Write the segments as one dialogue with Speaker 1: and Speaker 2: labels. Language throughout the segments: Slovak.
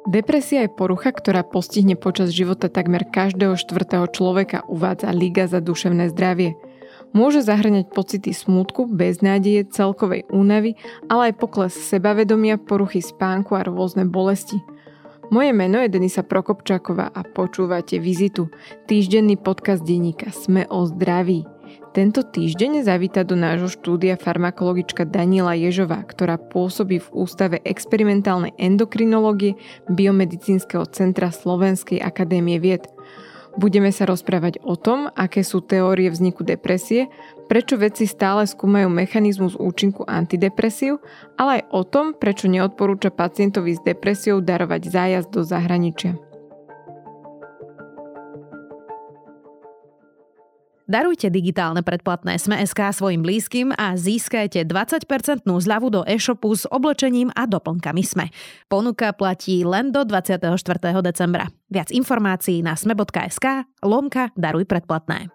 Speaker 1: Depresia je porucha, ktorá postihne počas života takmer každého štvrtého človeka, uvádza Liga za duševné zdravie. Môže zahŕňať pocity smútku, beznádeje, celkovej únavy, ale aj pokles sebavedomia, poruchy spánku a rôzne bolesti. Moje meno je Denisa Prokopčáková a počúvate Vizitu, týždenný podcast denníka Sme o zdraví. Tento týždeň zavíta do nášho štúdia farmakologička Daniela Ježová, ktorá pôsobí v Ústave experimentálnej endokrinológie Biomedicínskeho centra Slovenskej akadémie vied. Budeme sa rozprávať o tom, aké sú teórie vzniku depresie, prečo vedci stále skúmajú mechanizmus účinku antidepresív, ale aj o tom, prečo neodporúča pacientovi s depresiou darovať zájazd do zahraničia.
Speaker 2: Darujte digitálne predplatné Sme.sk svojim blízkym a získajte 20% zľavu do e-shopu s oblečením a doplnkami Sme. Ponuka platí len do 24. decembra. Viac informácií na sme.sk/daruj predplatné.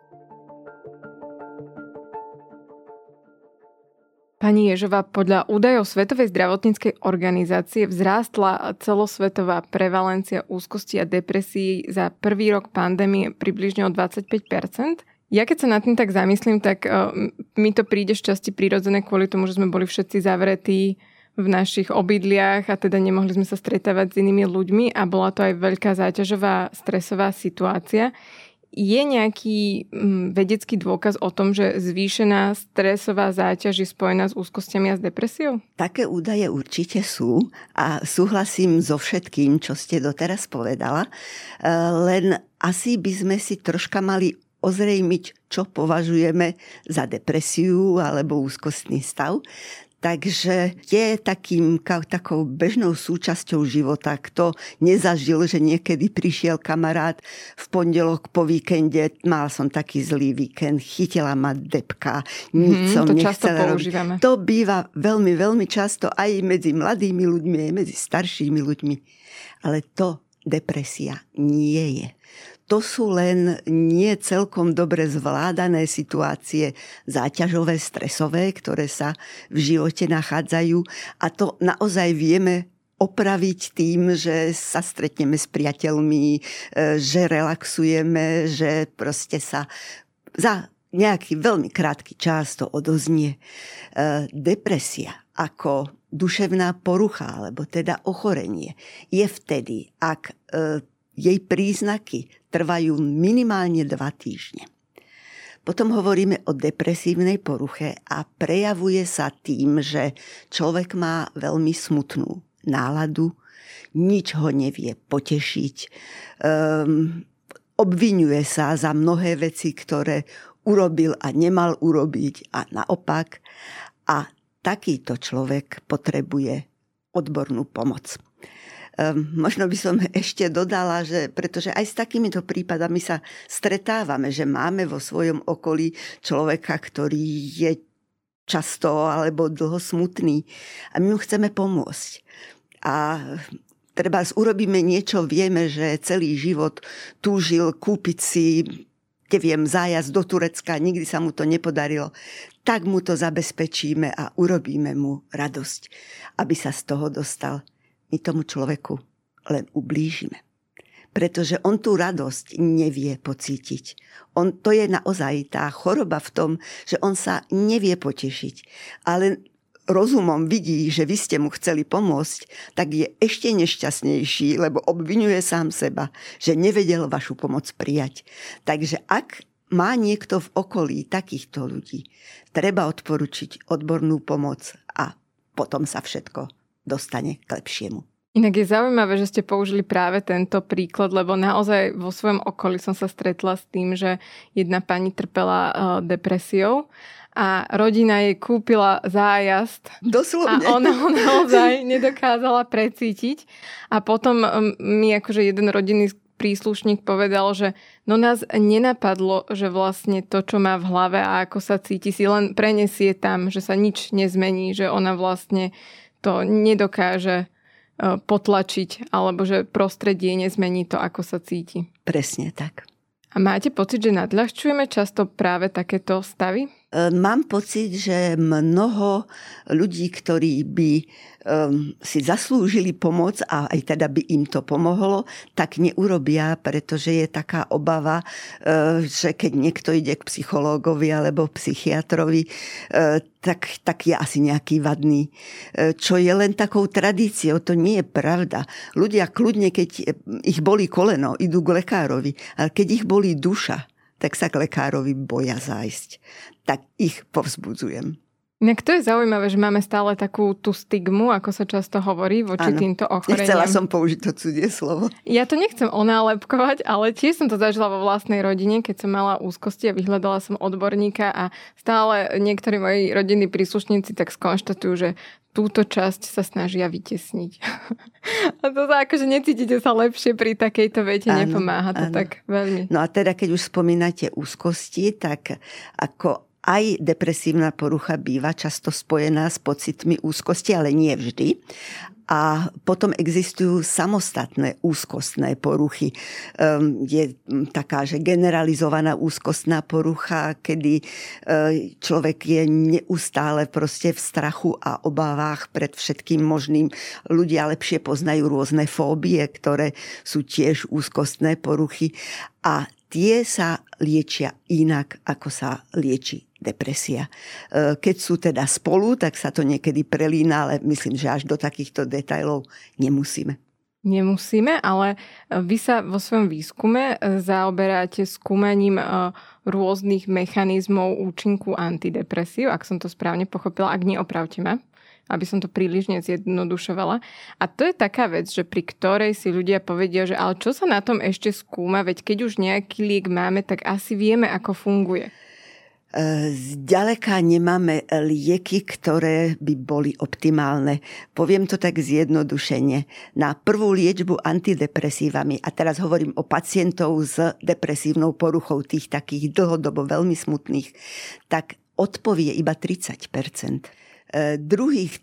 Speaker 1: Pani Ježová, podľa údajov Svetovej zdravotníckej organizácie vzrástla celosvetová prevalencia úzkosti a depresií za prvý rok pandémie približne o 25%. Ja keď sa nad tým tak zamyslím, tak mi to príde šťastie prirodzené kvôli tomu, že sme boli všetci zavretí v našich obydliach a teda nemohli sme sa stretávať s inými ľuďmi a bola to aj veľká záťažová stresová situácia. Je nejaký vedecký dôkaz o tom, že zvýšená stresová záťaž je spojená s úzkosťami a s depresiou?
Speaker 3: Také údaje určite sú a súhlasím so všetkým, čo ste doteraz povedala, len asi by sme si troška mali ozrejmiť, čo považujeme za depresiu alebo úzkostný stav. Takže je takou bežnou súčasťou života. Kto nezažil, že niekedy prišiel kamarát v pondelok po víkende, mal som taký zlý víkend, chytila ma depka, nič som nechcela robiť. To býva veľmi, veľmi často aj medzi mladými ľuďmi, aj medzi staršími ľuďmi. Ale to depresia nie je. To sú len nie celkom dobre zvládané situácie záťažové, stresové, ktoré sa v živote nachádzajú. A to naozaj vieme opraviť tým, že sa stretneme s priateľmi, že relaxujeme, že proste sa za nejaký veľmi krátky čas to odoznie. Depresia ako duševná porucha, alebo teda ochorenie, je vtedy, ak jej príznaky trvajú minimálne 2 týždne. Potom hovoríme o depresívnej poruche a prejavuje sa tým, že človek má veľmi smutnú náladu, nič ho nevie potešiť, obviňuje sa za mnohé veci, ktoré urobil a nemal urobiť a naopak. A takýto človek potrebuje odbornú pomoc. Možno by som ešte dodala, že pretože aj s takýmito prípadami sa stretávame, že máme vo svojom okolí človeka, ktorý je často alebo dlho smutný a my mu chceme pomôcť. A trebárs urobíme niečo, vieme, že celý život túžil kúpiť si zájazd do Turecka, nikdy sa mu to nepodarilo, tak mu to zabezpečíme a urobíme mu radosť, aby sa z toho dostal. My tomu človeku len ublížime. Pretože on tú radosť nevie pocítiť. To je naozaj tá choroba v tom, že on sa nevie potešiť. Ale rozumom vidí, že vy ste mu chceli pomôcť, tak je ešte nešťastnejší, lebo obviňuje sám seba, že nevedel vašu pomoc prijať. Takže ak má niekto v okolí takýchto ľudí, treba odporučiť odbornú pomoc a potom sa všetko dostane k lepšiemu.
Speaker 1: Inak je zaujímavé, že ste použili práve tento príklad, lebo naozaj vo svojom okolí som sa stretla s tým, že jedna pani trpela depresiou a rodina jej kúpila zájazd.
Speaker 3: Doslovne.
Speaker 1: A ona ho naozaj nedokázala precítiť. A potom mi akože jeden rodinný príslušník povedal, že no nás nenapadlo, že vlastne to, čo má v hlave a ako sa cíti, si len prenesie tam, že sa nič nezmení, že ona vlastne to nedokáže potlačiť, alebo že prostredie nezmení to, ako sa cíti.
Speaker 3: Presne tak.
Speaker 1: A máte pocit, že nadľahčujeme často práve takéto stavy?
Speaker 3: Mám pocit, že mnoho ľudí, ktorí by si zaslúžili pomoc a aj teda by im to pomohlo, tak neurobia, pretože je taká obava, že keď niekto ide k psychológovi alebo psychiatrovi, tak je asi nejaký vadný. Čo je len takou tradíciou, to nie je pravda. Ľudia kľudne, keď ich bolí koleno, idú k lekárovi, ale keď ich bolí duša, tak sa k lekárovi boja zájsť. Tak ich povzbudzujem.
Speaker 1: Inak to je zaujímavé, že máme stále takú tú stigmu, ako sa často hovorí, voči týmto ochoreniam.
Speaker 3: Nechcela som použiť to cudzie slovo.
Speaker 1: Ja to nechcem onálepkovať, ale tiež som to zažila vo vlastnej rodine, keď som mala úzkosti a vyhľadala som odborníka a stále niektorí moji rodinní príslušníci tak skonštatujú, že túto časť sa snažia vytesniť. A to sa akože necítite sa lepšie pri takejto vete, nepomáha to tak veľmi.
Speaker 3: No a teda, keď už spomínate úzkosti, tak ako aj depresívna porucha býva často spojená s pocitmi úzkosti, ale nie vždy. A potom existujú samostatné úzkostné poruchy. Je taká, že generalizovaná úzkostná porucha, kedy človek je neustále proste v strachu a obávach pred všetkým možným. Ľudia lepšie poznajú rôzne fóbie, ktoré sú tiež úzkostné poruchy. A tie sa liečia inak, ako sa lieči depresia. Keď sú teda spolu, tak sa to niekedy prelína, ale myslím, že až do takýchto detailov nemusíme.
Speaker 1: Nemusíme, ale vy sa vo svojom výskume zaoberáte skúmaním rôznych mechanizmov účinku antidepresív, ak som to správne pochopila, ak nie, opravte ma, aby som to príliš nezjednodušovala. A to je taká vec, že pri ktorej si ľudia povedia, že ale čo sa na tom ešte skúma, veď keď už nejaký liek máme, tak asi vieme, ako funguje.
Speaker 3: Zďaleka nemáme lieky, ktoré by boli optimálne. Poviem to tak zjednodušene. Na prvú liečbu antidepresívami, a teraz hovorím o pacientov s depresívnou poruchou, tých takých dlhodobo veľmi smutných, tak odpovie iba 30%. Druhých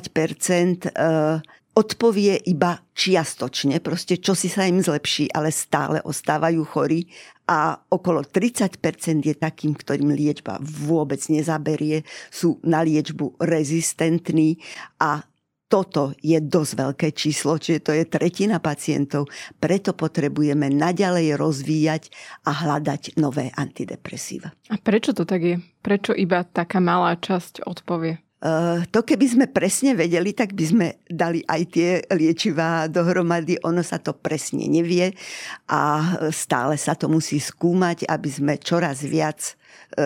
Speaker 3: 30% odpovie iba čiastočne, proste čo si sa im zlepší, ale stále ostávajú chorí. A okolo 30% je takým, ktorým liečba vôbec nezaberie, sú na liečbu rezistentní a toto je dosť veľké číslo, čiže to je tretina pacientov. Preto potrebujeme naďalej rozvíjať a hľadať nové antidepresíva.
Speaker 1: A prečo to tak je? Prečo iba taká malá časť odpovie?
Speaker 3: To keby sme presne vedeli, tak by sme dali aj tie liečivá dohromady. Ono sa to presne nevie a stále sa to musí skúmať, aby sme čoraz viac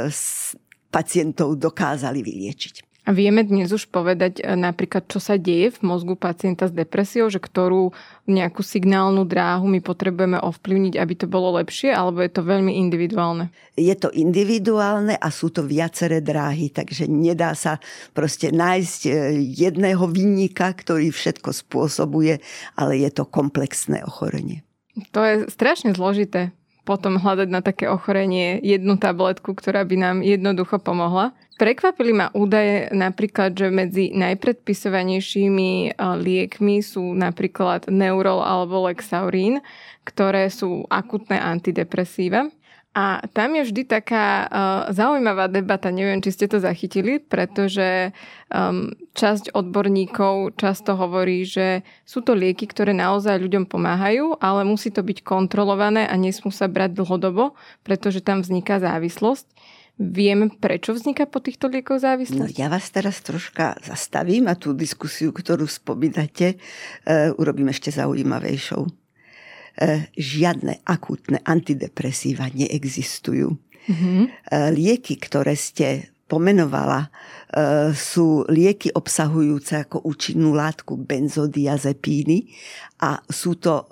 Speaker 3: pacientov dokázali vyliečiť.
Speaker 1: A vieme dnes už povedať napríklad, čo sa deje v mozgu pacienta s depresiou, že ktorú nejakú signálnu dráhu my potrebujeme ovplyvniť, aby to bolo lepšie, alebo je to veľmi individuálne?
Speaker 3: Je to individuálne a sú to viaceré dráhy, takže nedá sa proste nájsť jedného vinníka, ktorý všetko spôsobuje, ale je to komplexné ochorenie.
Speaker 1: To je strašne zložité. Potom hľadať na také ochorenie jednu tabletku, ktorá by nám jednoducho pomohla. Prekvapili ma údaje napríklad, že medzi najpredpisovanejšími liekmi sú napríklad Neurol alebo Lexaurin, ktoré sú akutné antidepresíva. A tam je vždy taká zaujímavá debata, neviem, či ste to zachytili, pretože časť odborníkov často hovorí, že sú to lieky, ktoré naozaj ľuďom pomáhajú, ale musí to byť kontrolované a nesmú sa brať dlhodobo, pretože tam vzniká závislosť. Vieme, prečo vzniká po týchto liekoch závislosť?
Speaker 3: No, ja vás teraz troška zastavím a tú diskusiu, ktorú spomínate, urobím ešte zaujímavejšou. Žiadne akútne antidepresíva neexistujú. Mm-hmm. Lieky, ktoré ste pomenovala, sú lieky obsahujúce ako účinnú látku benzodiazepíny a sú to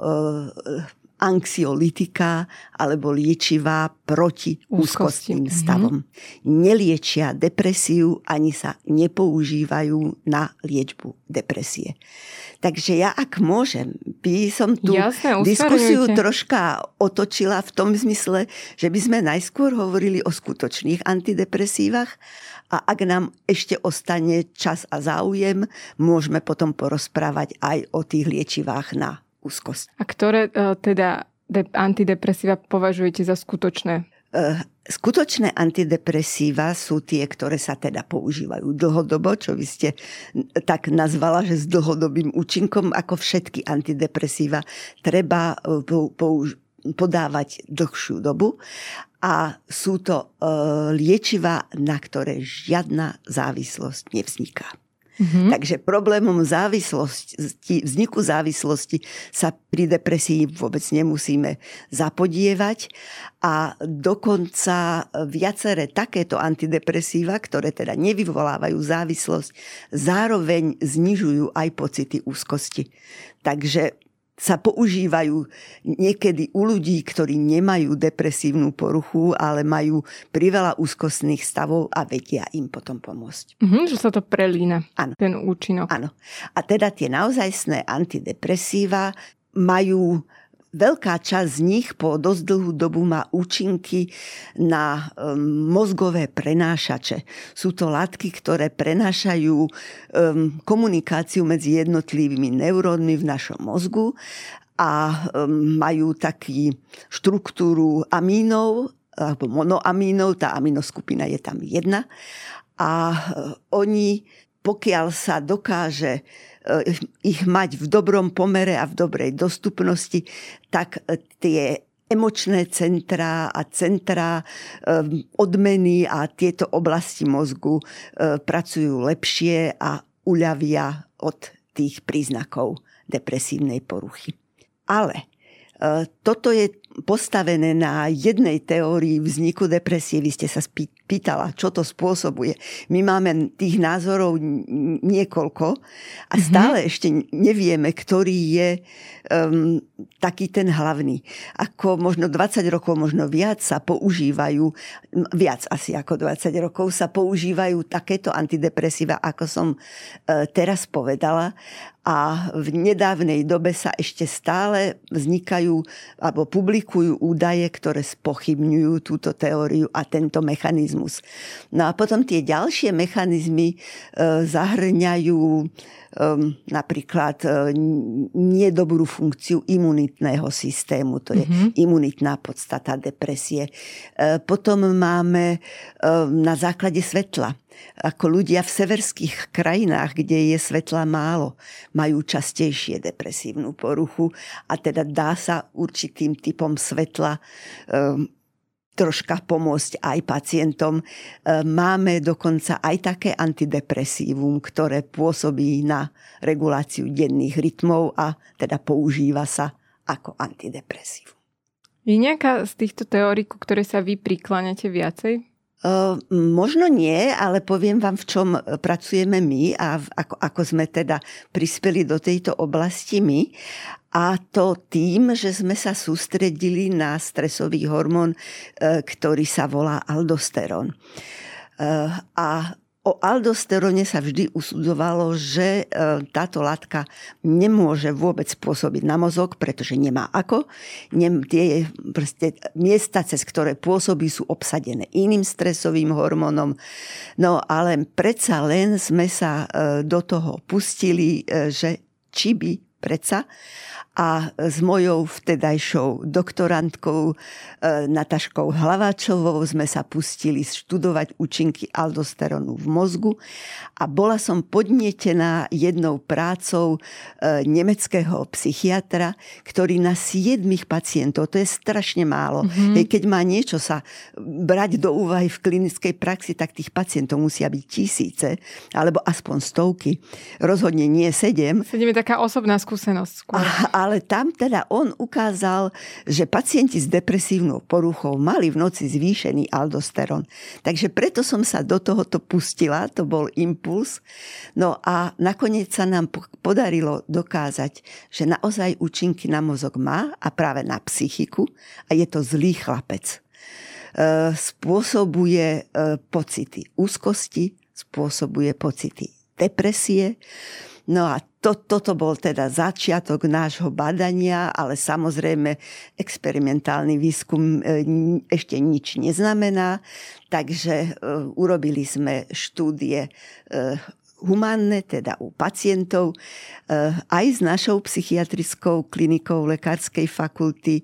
Speaker 3: anxiolitika alebo liečivá proti úzkostným stavom. Neliečia depresiu ani sa nepoužívajú na liečbu depresie. Takže ja, ak môžem, by som tú diskusiu troška otočila v tom zmysle, že by sme najskôr hovorili o skutočných antidepresívach a ak nám ešte ostane čas a záujem, môžeme potom porozprávať aj o tých liečivách na úzkosť.
Speaker 1: A ktoré teda antidepresíva považujete za skutočné?
Speaker 3: Skutočné antidepresíva sú tie, ktoré sa teda používajú dlhodobo, čo vy ste tak nazvala, že s dlhodobým účinkom, ako všetky antidepresíva, treba podávať dlhšiu dobu. A sú to liečivá, na ktoré žiadna závislosť nevzniká. Takže problémom vzniku závislosti sa pri depresii vôbec nemusíme zapodievať a dokonca viaceré takéto antidepresíva, ktoré teda nevyvolávajú závislosť, zároveň znižujú aj pocity úzkosti. Takže sa používajú niekedy u ľudí, ktorí nemajú depresívnu poruchu, ale majú priveľa úzkostných stavov a vedia im potom pomôcť.
Speaker 1: Že sa to prelína,
Speaker 3: ano.
Speaker 1: Ten účinok.
Speaker 3: Áno. A teda tie naozajstné antidepresíva majú, veľká časť z nich po dosť dlhú dobu má účinky na mozgové prenášače. Sú to látky, ktoré prenášajú komunikáciu medzi jednotlivými neurónmi v našom mozgu a majú takú štruktúru amínov, alebo monoamínov, tá aminoskupina je tam jedna. A oni, pokiaľ sa dokáže ich mať v dobrom pomere a v dobrej dostupnosti, tak tie emočné centrá a centrá odmeny a tieto oblasti mozgu pracujú lepšie a uľavia od tých príznakov depresívnej poruchy. Ale toto je postavené na jednej teórii vzniku depresie. Vy ste sa pýtala, čo to spôsobuje. My máme tých názorov niekoľko a stále ešte nevieme, ktorý je taký ten hlavný. Ako možno 20 rokov, možno viac sa používajú, viac asi ako 20 rokov sa používajú takéto antidepresíva, ako som teraz povedala. A v nedávnej dobe sa ešte stále vznikajú alebo publikujú údaje, ktoré spochybňujú túto teóriu a tento mechanizmus. No a potom tie ďalšie mechanizmy zahrňajú napríklad nedobrú funkciu imunitného systému. To je imunitná podstata depresie. Potom máme na základe svetla. Ako ľudia v severských krajinách, kde je svetla málo, majú častejšie depresívnu poruchu a teda dá sa určitým typom svetla troška pomôcť aj pacientom. Máme dokonca aj také antidepresívum, ktoré pôsobí na reguláciu denných rytmov a teda používa sa ako antidepresívum.
Speaker 1: Je nejaká z týchto teórií, ku ktorej sa vy prikláňate viacej?
Speaker 3: Možno nie, ale poviem vám, v čom pracujeme my a ako sme teda prispeli do tejto oblasti my. A to tým, že sme sa sústredili na stresový hormón, ktorý sa volá aldosterón. A o aldosteróne sa vždy usudzovalo, že táto látka nemôže vôbec pôsobiť na mozog, pretože nemá ako. Tie miesta, cez ktoré pôsobí, sú obsadené iným stresovým hormónom. No ale predsa len sme sa do toho pustili, že či by predsa. A s mojou vtedajšou doktorantkou Nataškou Hlaváčovou sme sa pustili študovať účinky aldosterónu v mozgu a bola som podnietená jednou prácou nemeckého psychiatra, ktorý na 7 pacientov, to je strašne málo. Keď má niečo sa brať do úvahy v klinickej praxi, tak tých pacientov musia byť tisíce, alebo aspoň stovky. Rozhodne nie 7.
Speaker 1: 7 je taká osobná skúsenosť skôr.
Speaker 3: Ale tam teda on ukázal, že pacienti s depresívnou poruchou mali v noci zvýšený aldosterón. Takže preto som sa do tohoto pustila, to bol impuls. No a nakoniec sa nám podarilo dokázať, že naozaj účinky na mozog má a práve na psychiku a je to zlý chlapec. Spôsobuje pocity úzkosti, spôsobuje pocity depresie. No a toto bol teda začiatok nášho badania, ale samozrejme experimentálny výskum ešte nič neznamená, takže urobili sme štúdie humánne, teda u pacientov, aj s našou psychiatrickou klinikou Lekárskej fakulty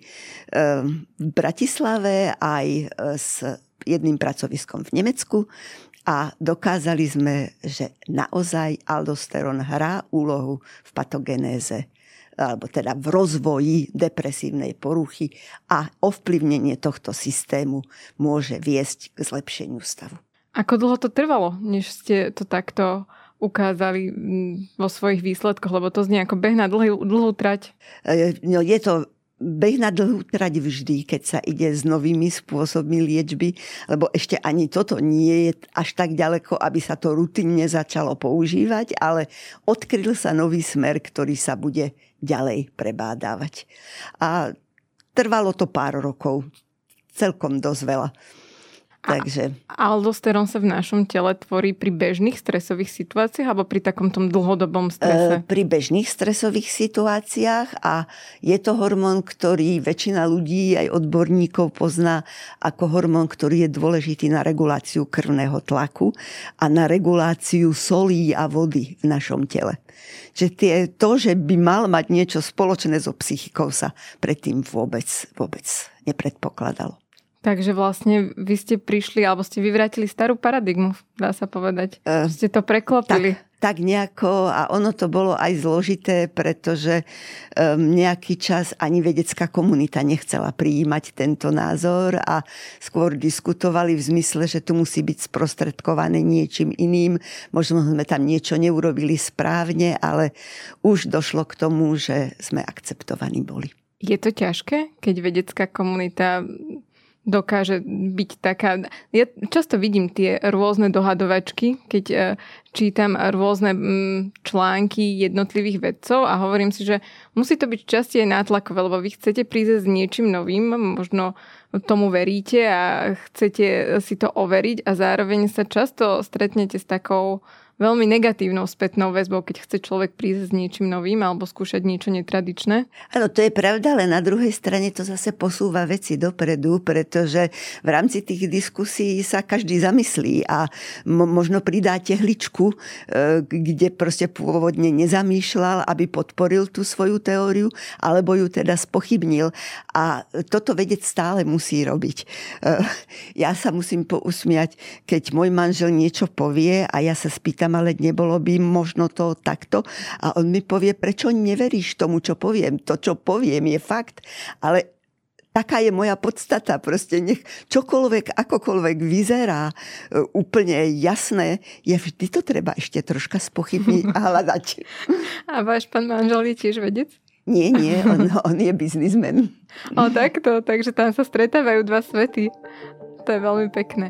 Speaker 3: v Bratislave, aj s jedným pracoviskom v Nemecku a dokázali sme, že naozaj aldosterón hrá úlohu v patogenéze alebo teda v rozvoji depresívnej poruchy a ovplyvnenie tohto systému môže viesť k zlepšeniu stavu.
Speaker 1: Ako dlho to trvalo, než ste to takto ukázali vo svojich výsledkoch, lebo to znie ako beh na dlhú trať?
Speaker 3: No, je to beh na dlhú trať vždy, keď sa ide s novými spôsobmi liečby, lebo ešte ani toto nie je až tak ďaleko, aby sa to rutinne začalo používať, ale odkryl sa nový smer, ktorý sa bude ďalej prebádávať. A trvalo to pár rokov, celkom dosť veľa. Takže
Speaker 1: aldosterón sa v našom tele tvorí pri bežných stresových situáciách alebo pri takom tom dlhodobom strese?
Speaker 3: Pri bežných stresových situáciách a je to hormón, ktorý väčšina ľudí aj odborníkov pozná ako hormón, ktorý je dôležitý na reguláciu krvného tlaku a na reguláciu solí a vody v našom tele. Čiže to, že by mal mať niečo spoločné so psychikou, sa predtým vôbec nepredpokladalo.
Speaker 1: Takže vlastne vy ste prišli, alebo ste vyvrátili starú paradigmu, dá sa povedať. Ste to preklopili.
Speaker 3: Tak nejako, a ono to bolo aj zložité, pretože nejaký čas ani vedecká komunita nechcela prijímať tento názor a skôr diskutovali v zmysle, že tu musí byť sprostredkované niečím iným. Možno sme tam niečo neurobili správne, ale už došlo k tomu, že sme akceptovaní boli. Je
Speaker 1: to ťažké, keď vedecká komunita dokáže byť taká... Ja často vidím tie rôzne dohadovačky, keď čítam rôzne články jednotlivých vedcov a hovorím si, že musí to byť časti aj nátlakové, lebo vy chcete prísť s niečím novým, možno tomu veríte a chcete si to overiť a zároveň sa často stretnete s takou veľmi negatívnou spätnou väzbou, keď chce človek prísť s niečím novým alebo skúšať niečo netradičné.
Speaker 3: Áno, to je pravda, ale na druhej strane to zase posúva veci dopredu, pretože v rámci tých diskusí sa každý zamyslí a možno pridá tehličku, kde proste pôvodne nezamýšľal, aby podporil tú svoju teóriu, alebo ju teda spochybnil. A toto vedec stále musí robiť. Ja sa musím pousmiať, keď môj manžel niečo povie a ja sa spýtam, ale nebolo by možno to takto. A on mi povie, prečo neveríš tomu, čo poviem? To, čo poviem, je fakt. Ale taká je moja podstata. Proste nech čokoľvek, akokoľvek vyzerá úplne jasné, je vždy to treba ešte troška spochybniť a hľadať.
Speaker 1: A váš pán manžel je tiež vedec?
Speaker 3: Nie, on je biznismen.
Speaker 1: Takto, takže tam sa stretávajú dva svety. To je veľmi pekné.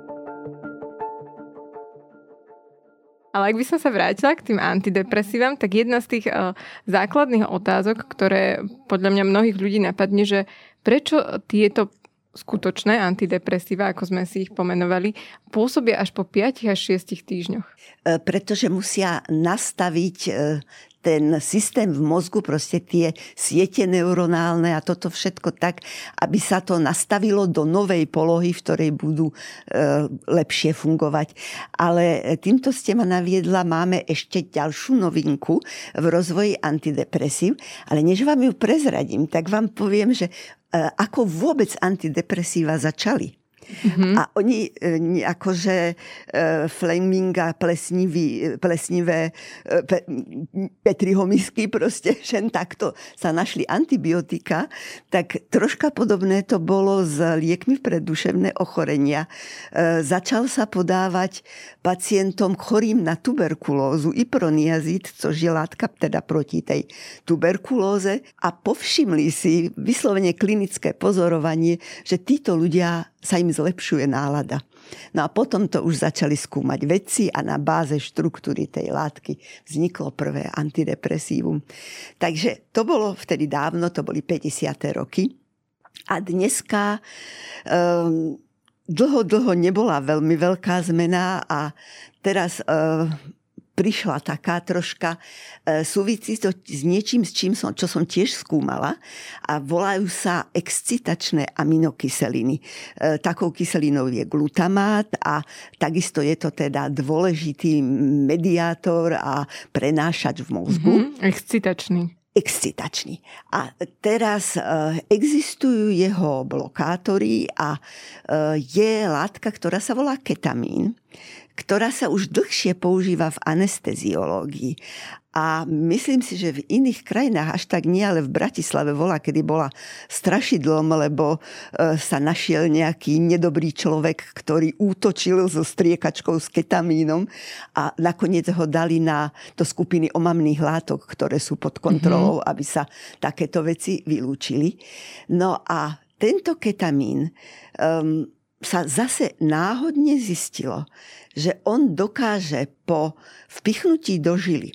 Speaker 1: Ale ak by som sa vrátila k tým antidepresívam, tak jedna z tých základných otázok, ktoré podľa mňa mnohých ľudí napadne, že prečo tieto skutočné antidepresíva, ako sme si ich pomenovali, pôsobia až po 5 až 6 týždňoch?
Speaker 3: Pretože musia nastaviť ten systém v mozgu, proste tie siete neuronálne a toto všetko tak, aby sa to nastavilo do novej polohy, v ktorej budú lepšie fungovať. Ale týmto ste ma naviedla, máme ešte ďalšiu novinku v rozvoji antidepresív, ale než vám ju prezradím, tak vám poviem, že ako vôbec antidepresíva začali. Mm-hmm. A oni akože Fleminga plesnivé Petriho misky proste, že takto sa našli antibiotika, tak troška podobné to bolo s liekmi pre duševné ochorenia. Začal sa podávať pacientom chorým na tuberkulózu iproniazid, což je látka teda proti tej tuberkulóze, a povšimli si vyslovene klinické pozorovanie, že títo ľudia sa im zlepšuje nálada. No a potom to už začali skúmať vedci a na báze štruktúry tej látky vzniklo prvé antidepresívum. Takže to bolo vtedy dávno, to boli 50. roky. A dneska dlho nebola veľmi veľká zmena a teraz prišla taká troška, súvisí to s niečím, čo som tiež skúmala a volajú sa excitačné aminokyseliny. Takou kyselinou je glutamát a takisto je to teda dôležitý mediátor a prenášač v mozgu. Excitačný. A teraz existujú jeho blokátory a je látka, ktorá sa volá ketamín, ktorá sa už dlhšie používa v anesteziológii. A myslím si, že v iných krajinách až tak nie, ale v Bratislave kedy bola strašidlom, lebo sa našiel nejaký nedobrý človek, ktorý útočil so striekačkou s ketamínom a nakoniec ho dali do skupiny omamných látok, ktoré sú pod kontrolou, aby sa takéto veci vylúčili. No a tento ketamín sa zase náhodne zistilo, že on dokáže po vpichnutí do žily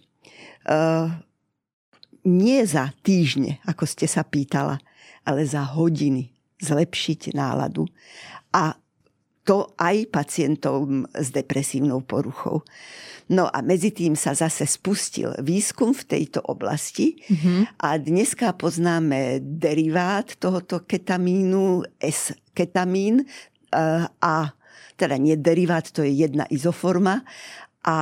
Speaker 3: nie za týždne, ako ste sa pýtala, ale za hodiny zlepšiť náladu. A to aj pacientom s depresívnou poruchou. No a medzi tým sa zase spustil výskum v tejto oblasti a dneska poznáme derivát tohoto ketamínu, S-ketamín, a teda nie derivát, to je jedna izoforma a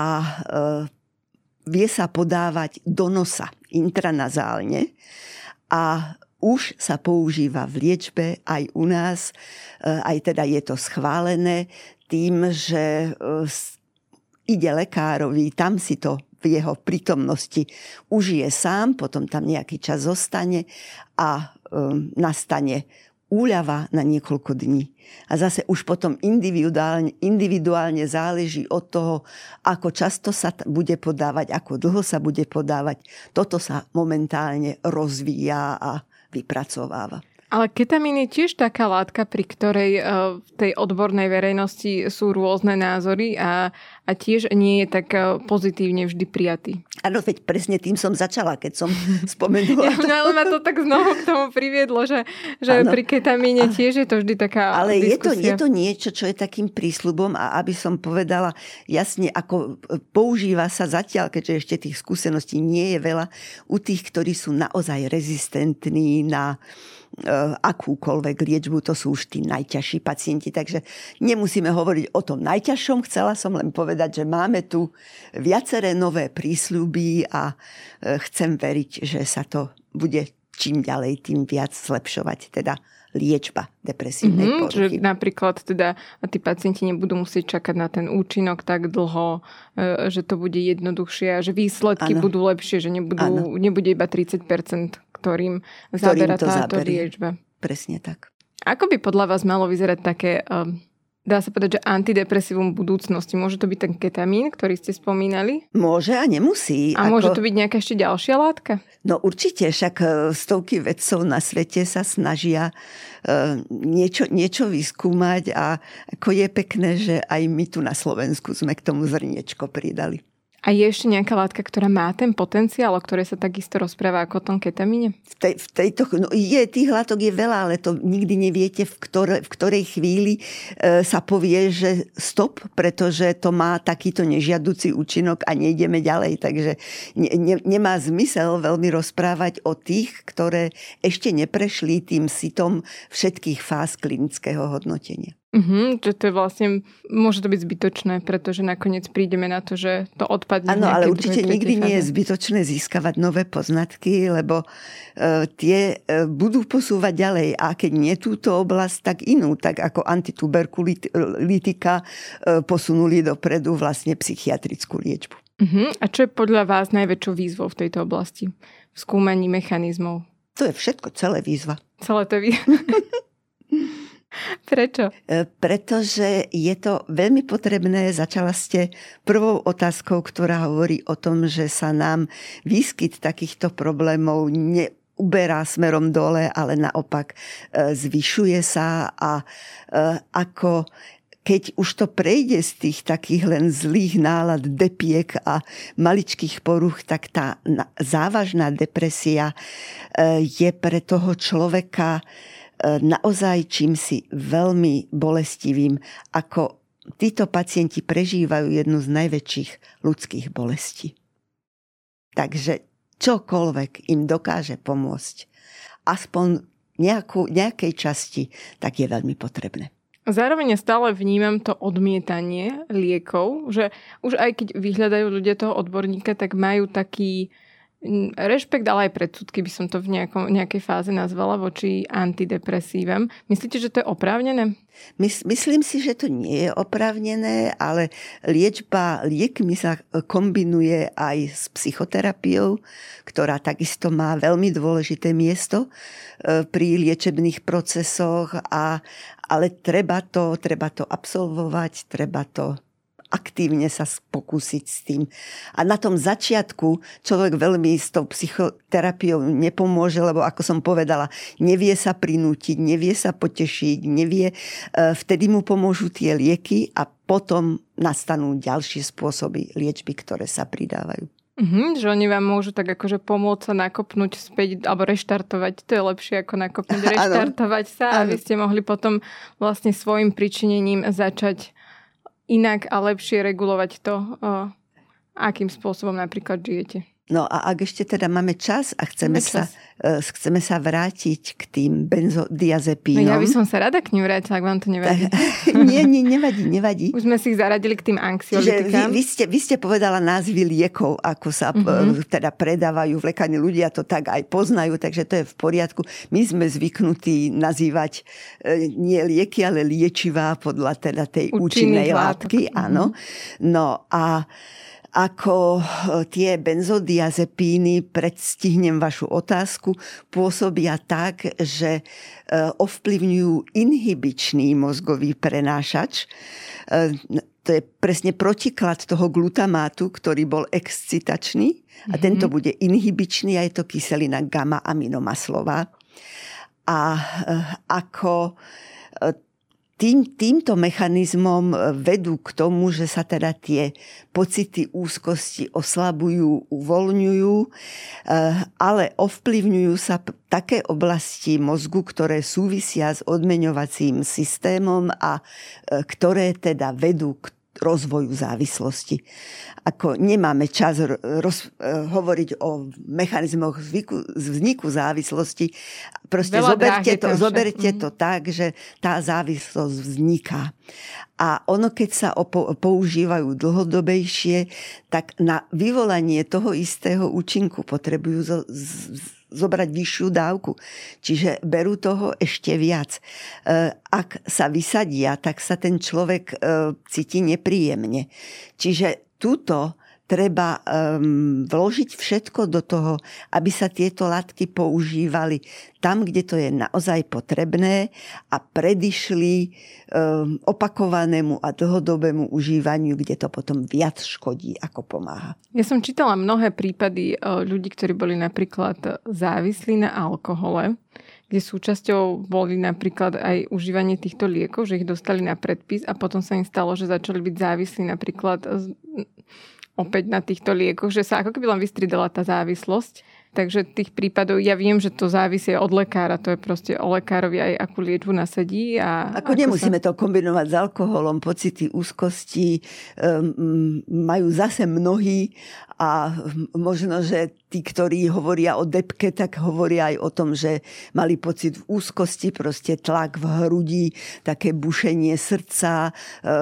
Speaker 3: vie sa podávať do nosa intranazálne a už sa používa v liečbe aj u nás, aj teda je to schválené tým, že ide lekárovi, tam si to v jeho prítomnosti užije sám, potom tam nejaký čas zostane a nastane úľava na niekoľko dní. A zase už potom individuálne záleží od toho, ako často sa bude podávať, ako dlho sa bude podávať. Toto sa momentálne rozvíja a vypracováva.
Speaker 1: Ale ketamín je tiež taká látka, pri ktorej v tej odbornej verejnosti sú rôzne názory a tiež nie je tak pozitívne vždy prijatý.
Speaker 3: Áno, veď presne tým som začala, keď som spomenula.
Speaker 1: Ale ma to tak znovu k tomu priviedlo, že pri ketamíne tiež je to vždy taká
Speaker 3: ale
Speaker 1: diskusia.
Speaker 3: je to niečo, čo je takým prísľubom a aby som povedala jasne, ako používa sa zatiaľ, keďže ešte tých skúseností nie je veľa, u tých, ktorí sú naozaj rezistentní na akúkoľvek liečbu, to sú už tí najťažší pacienti, takže nemusíme hovoriť o tom najťažšom. Chcela som len povedať, že máme tu viaceré nové prísľuby a chcem veriť, že sa to bude čím ďalej, tým viac zlepšovať, teda liečba depresívnej poruchy.
Speaker 1: Že napríklad teda tí pacienti nebudú musieť čakať na ten účinok tak dlho, že to bude jednoduchšie a že výsledky budú lepšie, že nebude iba 30%, ktorým zabera táto liečba.
Speaker 3: Presne tak.
Speaker 1: Ako by podľa vás malo vyzerať také, dá sa povedať, že antidepresívum budúcnosti? Môže to byť ten ketamín, ktorý ste spomínali?
Speaker 3: Môže a nemusí.
Speaker 1: A môže to byť nejaká ešte ďalšia látka?
Speaker 3: No určite, však stovky vedcov na svete sa snažia niečo vyskúmať a ako je pekné, že aj my tu na Slovensku sme k tomu zrniečko pridali.
Speaker 1: A je ešte nejaká látka, ktorá má ten potenciál, o ktorej sa takisto rozpráva ako o tom ketamíne?
Speaker 3: Tých látok je veľa, ale to nikdy neviete, v ktorej chvíli sa povie, že stop, pretože to má takýto nežiaducí účinok a nejdeme ďalej. Takže nemá zmysel veľmi rozprávať o tých, ktoré ešte neprešli tým sitom všetkých fáz klinického hodnotenia.
Speaker 1: Že to je vlastne, môže to byť zbytočné, pretože nakoniec prídeme na to, že to odpadne.
Speaker 3: Áno, ale určite nikdy nie je zbytočné získavať nové poznatky, lebo tie budú posúvať ďalej a keď nie túto oblasť, tak inú, tak ako antituberkulitika posunuli dopredu vlastne psychiatrickú liečbu.
Speaker 1: A čo je podľa vás najväčšou výzvou v tejto oblasti? V skúmaní mechanizmov?
Speaker 3: To je všetko, celé výzva.
Speaker 1: Celé to je výzva. Prečo?
Speaker 3: Pretože je to veľmi potrebné. Začala ste prvou otázkou, ktorá hovorí o tom, že sa nám výskyt takýchto problémov neuberá smerom dole, ale naopak zvyšuje sa a ako keď už to prejde z tých takých len zlých nálad, depiek a maličkých poruch, tak tá závažná depresia je pre toho človeka naozaj čímsi veľmi bolestivým, ako títo pacienti prežívajú jednu z najväčších ľudských bolestí. Takže čokoľvek im dokáže pomôcť, aspoň nejakej časti, tak je veľmi potrebné.
Speaker 1: Zároveň stále vnímam to odmietanie liekov, že už aj keď vyhľadajú ľudia toho odborníka, tak majú taký rešpekt, ale aj predsudky by som to v nejakej fáze nazvala voči antidepresívam. Myslíte, že to je oprávnené?
Speaker 3: Myslím si, že to nie je oprávnené, ale liečba liekmi sa kombinuje aj s psychoterapiou, ktorá takisto má veľmi dôležité miesto pri liečebných procesoch, ale treba to absolvovať, treba to aktívne sa pokúsiť s tým. A na tom začiatku človek veľmi s tou psychoterapiou nepomôže, lebo ako som povedala, nevie sa prinútiť, nevie sa potešiť, nevie. Vtedy mu pomôžu tie lieky a potom nastanú ďalšie spôsoby liečby, ktoré sa pridávajú.
Speaker 1: Že oni vám môžu tak akože pomôcť sa nakopnúť späť alebo reštartovať. To je lepšie ako nakopnúť, reštartovať sa, aby ste mohli potom vlastne svojim pričinením začať inak a lepšie regulovať to, akým spôsobom napríklad žijete.
Speaker 3: No a ak ešte teda máme čas a chceme sa vrátiť k tým benzodiazepínom.
Speaker 1: No ja by som sa rada k ním vrátila, ak vám to nevadí.
Speaker 3: Nie, nevadí.
Speaker 1: Už sme si ich zaradili k tým anxiolitikám.
Speaker 3: Vy ste povedala názvy liekov, ako sa teda predávajú v lekárni. Ľudia to tak aj poznajú, takže to je v poriadku. My sme zvyknutí nazývať nie lieky, ale liečivá podľa teda tej účinnej látky. Áno. No a ako tie benzodiazepíny, predstihnem vašu otázku, pôsobia tak, že ovplyvňujú inhibičný mozgový prenášač. To je presne protiklad toho glutamátu, ktorý bol excitačný a tento bude inhibičný a je to kyselina gamma-aminomaslová. A ako týmto mechanizmom vedú k tomu, že sa teda tie pocity úzkosti oslabujú, uvoľňujú, ale ovplyvňujú sa také oblasti mozgu, ktoré súvisia s odmeňovacím systémom a ktoré teda vedú k rozvoju závislosti. Ako nemáme čas hovoriť o mechanizmoch vzniku závislosti. Proste zoberte to tak, že tá závislosť vzniká. A ono, keď sa používajú dlhodobejšie, tak na vyvolanie toho istého účinku potrebujú zobrať vyššiu dávku. Čiže berú toho ešte viac. Ak sa vysadia, tak sa ten človek cíti nepríjemne. Čiže túto treba vložiť všetko do toho, aby sa tieto látky používali tam, kde to je naozaj potrebné a predišli opakovanému a dlhodobému užívaniu, kde to potom viac škodí, ako pomáha.
Speaker 1: Ja som čítala mnohé prípady ľudí, ktorí boli napríklad závislí na alkohole, kde súčasťou boli napríklad aj užívanie týchto liekov, že ich dostali na predpis a potom sa im stalo, že začali byť závislí napríklad opäť na týchto liekoch, že sa ako keby len vystridala tá závislosť. Takže tých prípadov, ja viem, že to závisí od lekára, to je proste o lekárovi aj akú liečbu nasadí.
Speaker 3: Ako nemusíme to kombinovať s alkoholom, pocity úzkosti majú zase mnohí a možno, že tí, ktorí hovoria o depke, tak hovoria aj o tom, že mali pocit v úzkosti, proste tlak v hrudi, také bušenie srdca,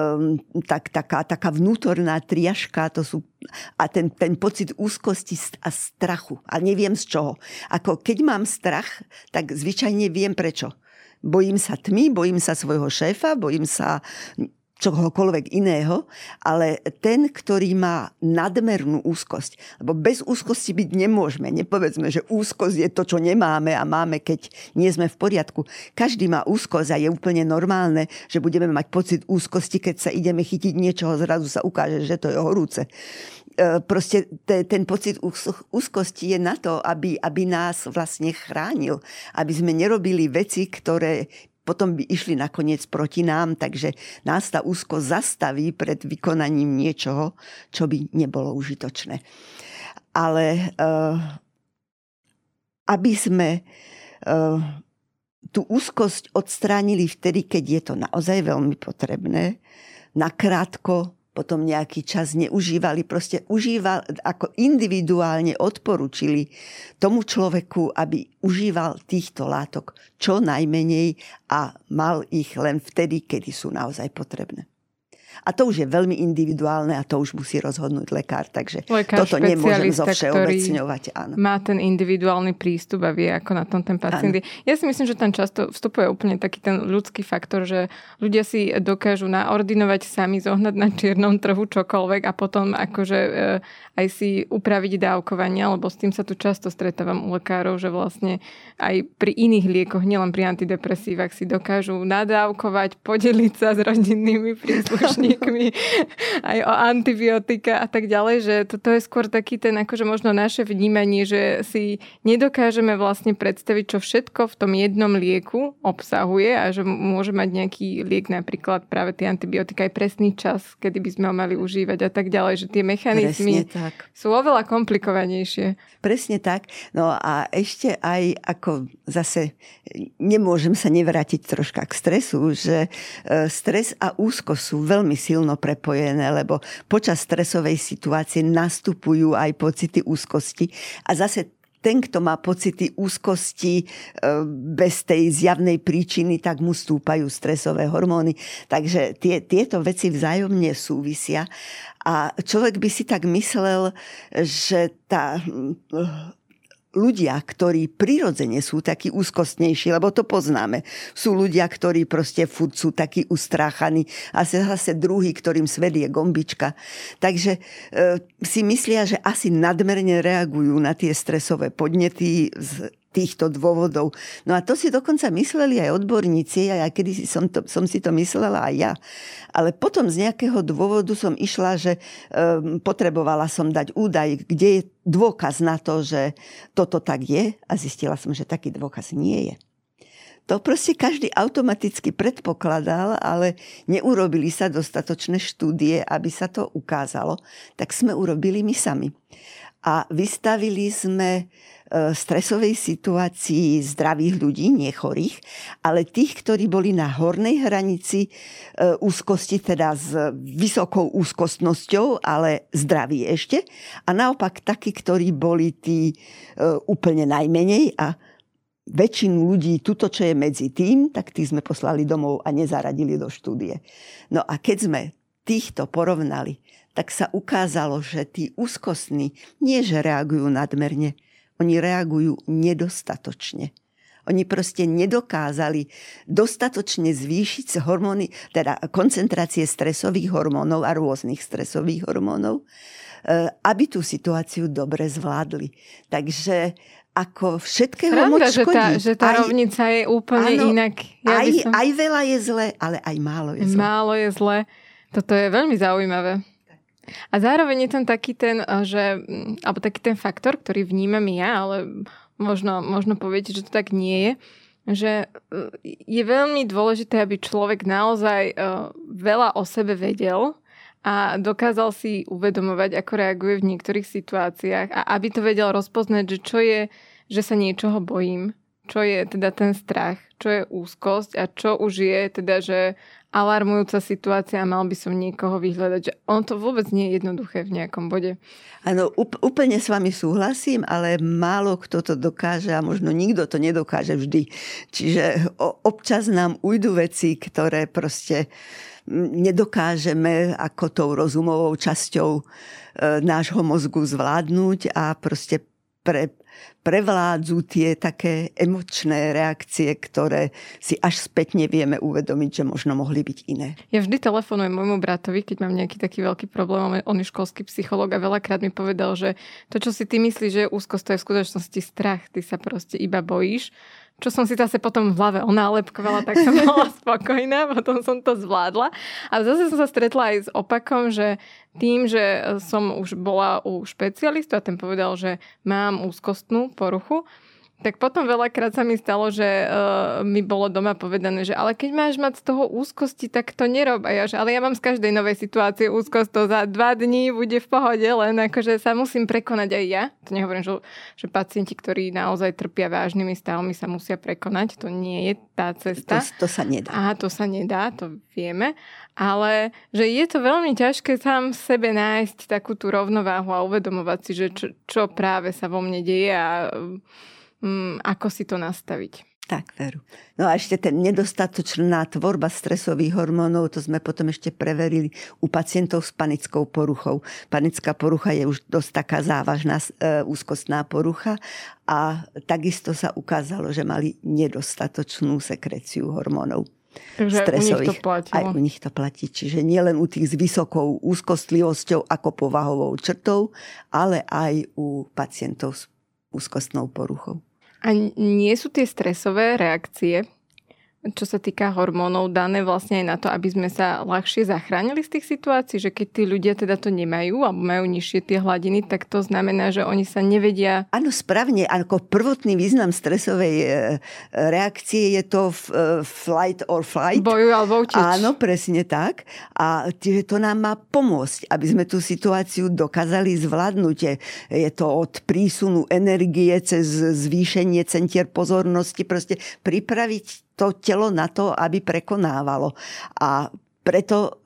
Speaker 3: taká vnútorná triažka, to sú a ten pocit úzkosti a strachu. A neviem z čoho. Ako keď mám strach, tak zvyčajne viem prečo. Bojím sa tmy, bojím sa svojho šéfa, bojím sa čohokoľvek iného, ale ten, ktorý má nadmernú úzkosť, lebo bez úzkosti byť nemôžeme. Nepovedzme, že úzkosť je to, čo nemáme a máme, keď nie sme v poriadku. Každý má úzkosť a je úplne normálne, že budeme mať pocit úzkosti, keď sa ideme chytiť niečoho, zrazu sa ukáže, že to je horúce. Proste ten pocit úzkosti je na to, aby nás vlastne chránil, aby sme nerobili veci, ktoré potom by išli nakoniec proti nám, takže nás tá úzkosť zastaví pred vykonaním niečoho, čo by nebolo užitočné. Ale aby sme tú úzkosť odstránili vtedy, keď je to naozaj veľmi potrebné, nakrátko, potom nejaký čas neužívali, proste ako individuálne odporučili tomu človeku, aby užíval týchto látok čo najmenej a mal ich len vtedy, kedy sú naozaj potrebné. A to už je veľmi individuálne a to už musí rozhodnúť lekár, takže toto nemôžem zovšeobecňovať. Áno.
Speaker 1: Má ten individuálny prístup a vie, ako na tom ten pacient je. Ja si myslím, že tam často vstupuje úplne taký ten ľudský faktor, že ľudia si dokážu naordinovať sami, zohnať na čiernom trhu čokoľvek a potom akože aj si upraviť dávkovanie, lebo s tým sa tu často stretávam u lekárov, že vlastne aj pri iných liekoch, nielen pri antidepresívach, si dokážu nadávkovať, podeliť sa s rodinnými príslušníkmi aj o antibiotika a tak ďalej, že toto je skôr taký ten akože možno naše vnímanie, že si nedokážeme vlastne predstaviť, čo všetko v tom jednom lieku obsahuje a že môže mať nejaký liek, napríklad práve tie antibiotika aj presný čas, kedy by sme ho mali užívať a tak ďalej, že tie mechanizmy sú oveľa komplikovanejšie.
Speaker 3: Presne tak. No a ešte aj ako zase nemôžem sa nevrátiť troška k stresu, že stres a úzkosť sú veľmi silno prepojené, lebo počas stresovej situácie nastupujú aj pocity úzkosti a zase ten, kto má pocity úzkosti bez tej zjavnej príčiny, tak mu stúpajú stresové hormóny. Takže tieto veci vzájomne súvisia. A človek by si tak myslel, že ľudia, ktorí prirodzene sú takí úzkostnejší, lebo to poznáme. Sú ľudia, ktorí proste furt sú takí ustráchaní a zase druhý, ktorým svet je gombička. Takže si myslia, že asi nadmerne reagujú na tie stresové podnety z týchto dôvodov. No a to si dokonca mysleli aj odborníci, a ja kedysi som si to myslela aj ja. Ale potom z nejakého dôvodu som išla, že potrebovala som dať údaj, kde je dôkaz na to, že toto tak je a zistila som, že taký dôkaz nie je. To proste každý automaticky predpokladal, ale neurobili sa dostatočné štúdie, aby sa to ukázalo. Tak sme urobili my sami. A vystavili sme stresovej situácii zdravých ľudí, nie chorých, ale tých, ktorí boli na hornej hranici úzkosti, teda s vysokou úzkostnosťou, ale zdraví ešte. A naopak takí, ktorí boli tí úplne najmenej a väčšinu ľudí, tuto, čo je medzi tým, tak tých sme poslali domov a nezaradili do štúdie. No a keď sme týchto porovnali, tak sa ukázalo, že tí úzkostní nie, že reagujú nadmerne, oni reagujú nedostatočne. Oni proste nedokázali dostatočne zvýšiť hormóny, teda koncentrácie stresových hormónov a rôznych stresových hormónov, aby tú situáciu dobre zvládli. Takže ako všetkého moc škodí.
Speaker 1: Že tá rovnica je úplne inak.
Speaker 3: Aj veľa je zle, ale aj málo je zle.
Speaker 1: Málo je zle. Toto je veľmi zaujímavé. A zároveň je tam taký ten, alebo taký ten faktor, ktorý vnímam ja, ale možno poviete, že to tak nie je, že je veľmi dôležité, aby človek naozaj veľa o sebe vedel a dokázal si uvedomovať, ako reaguje v niektorých situáciách a aby to vedel rozpoznať, že čo je, že sa niečoho bojím, čo je teda ten strach, čo je úzkosť a čo už je teda, že alarmujúca situácia a mal by som niekoho vyhľadať. Že on to vôbec nie je jednoduché v nejakom bode.
Speaker 3: Áno, úplne s vami súhlasím, ale málo kto to dokáže a možno nikto to nedokáže vždy. Čiže občas nám ujdu veci, ktoré proste nedokážeme ako tou rozumovou časťou nášho mozgu zvládnuť a proste prevládzu tie také emočné reakcie, ktoré si až spätne vieme uvedomiť, že možno mohli byť iné.
Speaker 1: Ja vždy telefonujem môjmu bratovi, keď mám nejaký taký veľký problém, on je školský psychológ a veľakrát mi povedal, že to, čo si ty myslíš, že je úzkosť, to je v skutočnosti strach. Ty sa proste iba bojíš. Čo som si zase potom v hlave onálepkovala, tak som bola spokojná, potom som to zvládla. A zase som sa stretla aj s opakom, že tým, že som už bola u špecialistu a ten povedal, že mám úzkostnú poruchu, Tak potom veľakrát sa mi stalo, že mi bolo doma povedané, že ale keď máš mať z toho úzkosti, tak to nerob. A ja, že ale ja mám z každej novej situácie úzkosť, to za 2 dní bude v pohode, len akože sa musím prekonať aj ja. To nehovorím, že pacienti, ktorí naozaj trpia vážnymi stavmi, sa musia prekonať. To nie je tá cesta.
Speaker 3: To sa nedá.
Speaker 1: Aha, to sa nedá, to vieme. Ale že je to veľmi ťažké sám sebe nájsť takú tú rovnováhu a uvedomovať si, že čo práve sa vo mne deje a ako si to nastaviť.
Speaker 3: Tak, veru. No a ešte ten nedostatočná tvorba stresových hormónov, to sme potom ešte preverili u pacientov s panickou poruchou. Panická porucha je už dosť taká závažná úzkostná porucha a takisto sa ukázalo, že mali nedostatočnú sekreciu hormónov.
Speaker 1: Takže
Speaker 3: stresových.
Speaker 1: U nich to platilo.
Speaker 3: Aj u nich to platí. Čiže nie len u tých s vysokou úzkostlivosťou ako povahovou črtou, ale aj u pacientov s úzkostnou poruchou.
Speaker 1: A nie sú tie stresové reakcie, čo sa týka hormónov, dané vlastne aj na to, aby sme sa ľahšie zachránili z tých situácií, že keď tí ľudia teda to nemajú alebo majú nižšie tie hladiny, tak to znamená, že oni sa nevedia...
Speaker 3: Áno, správne. Ako prvotný význam stresovej reakcie je to flight or flight.
Speaker 1: Bojuj alebo uteč.
Speaker 3: Áno, presne tak. A to nám má pomôcť, aby sme tú situáciu dokázali zvládnuť. Je to od prísunu energie cez zvýšenie centier pozornosti, proste pripraviť to telo na to, aby prekonávalo. A preto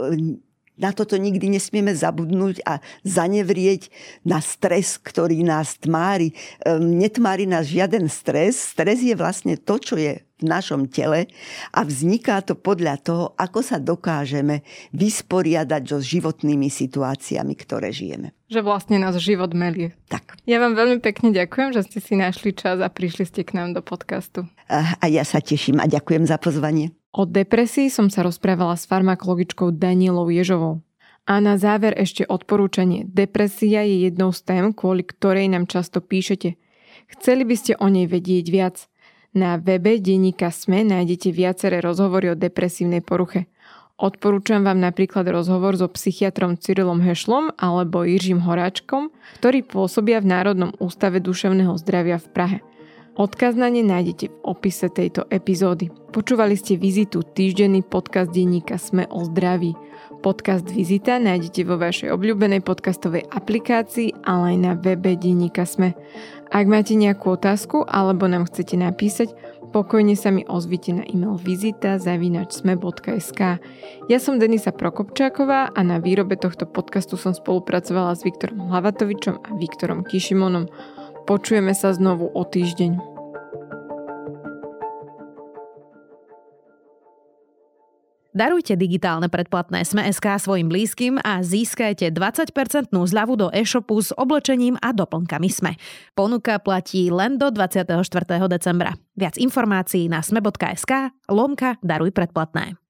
Speaker 3: na toto nikdy nesmieme zabudnúť a zanevrieť na stres, ktorý nás tmári. Netmári nás žiaden stres. Stres je vlastne to, čo je v našom tele a vzniká to podľa toho, ako sa dokážeme vysporiadať so životnými situáciami, ktoré žijeme.
Speaker 1: Že vlastne nás život melie.
Speaker 3: Tak.
Speaker 1: Ja vám veľmi pekne ďakujem, že ste si našli čas a prišli ste k nám do podcastu.
Speaker 3: A ja sa teším a ďakujem za pozvanie.
Speaker 1: O depresii som sa rozprávala s farmakologičkou Danielou Ježovou. A na záver ešte odporúčanie. Depresia je jednou z tém, kvôli ktorej nám často píšete. Chceli by ste o nej vedieť viac? Na webe denníka SME nájdete viaceré rozhovory o depresívnej poruche. Odporúčam vám napríklad rozhovor so psychiatrom Cyrilom Hešlom alebo Jiřím Horáčkom, ktorí pôsobia v Národnom ústave duševného zdravia v Prahe. Odkaz na ne nájdete v opise tejto epizódy. Počúvali ste Vizitu, týždenný podcast denníka SME o zdraví. Podcast Vizita nájdete vo vašej obľúbenej podcastovej aplikácii, ale aj na webe denníka SME. Ak máte nejakú otázku alebo nám chcete napísať, pokojne sa mi ozvite na e-mail vizita@sme.sk. Ja som Denisa Prokopčáková a na výrobe tohto podcastu som spolupracovala s Viktorom Hlavatovičom a Viktorom Kišimonom. Počujeme sa znovu o týždeň.
Speaker 2: Darujte digitálne predplatné SME.sk svojim blízkym a získajte 20% zľavu do e-shopu s oblečením a doplnkami SME. Ponuka platí len do 24. decembra. Viac informácií na sme.sk/daruj predplatné.